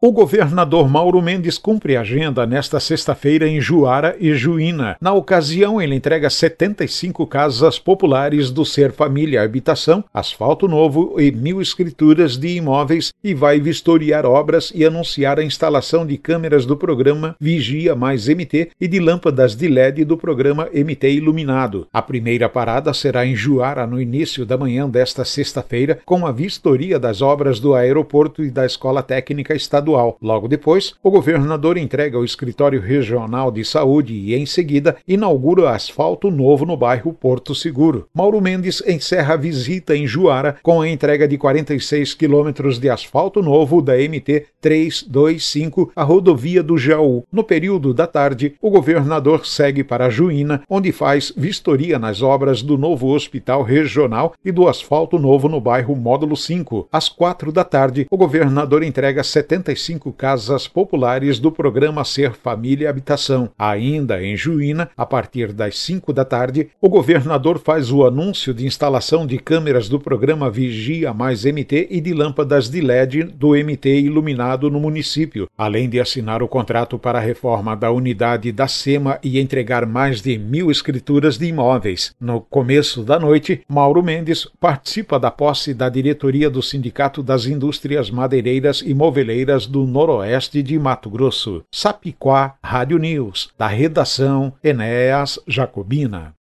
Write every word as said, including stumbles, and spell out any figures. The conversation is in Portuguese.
O governador Mauro Mendes cumpre agenda nesta sexta-feira em Juara e Juína. Na ocasião, ele entrega setenta e cinco casas populares do Ser Família Habitação, asfalto novo e mil escrituras de imóveis e vai vistoriar obras e anunciar a instalação de câmeras do programa Vigia Mais M T e de lâmpadas de L E D do programa M T Iluminado. A primeira parada será em Juara no início da manhã desta sexta-feira, com a vistoria das obras do aeroporto e da Escola Técnica Estadual. Logo depois, o governador entrega o Escritório Regional de Saúde e, em seguida, inaugura asfalto novo no bairro Porto Seguro. Mauro Mendes encerra a visita em Juara com a entrega de quarenta e seis quilômetros de asfalto novo da M T trezentos e vinte e cinco, a rodovia do Jaú. No período da tarde, o governador segue para Juína, onde faz vistoria nas obras do novo Hospital Regional e do asfalto novo no bairro Módulo cinco. Às quatro da tarde, o governador entrega setenta e cinco casas populares do programa Ser Família Habitação. Ainda em Juína, a partir das cinco da tarde, o governador faz o anúncio de instalação de câmeras do programa Vigia Mais M T e de lâmpadas de L E D do M T Iluminado no município, além de assinar o contrato para a reforma da unidade da SEMA e entregar mais de mil escrituras de imóveis. No começo da noite, Mauro Mendes participa da posse da diretoria do Sindicato das Indústrias Madeireiras e Moveleiras do Noroeste de Mato Grosso. Sapiquá, Rádio News, da redação Enéas Jacobina.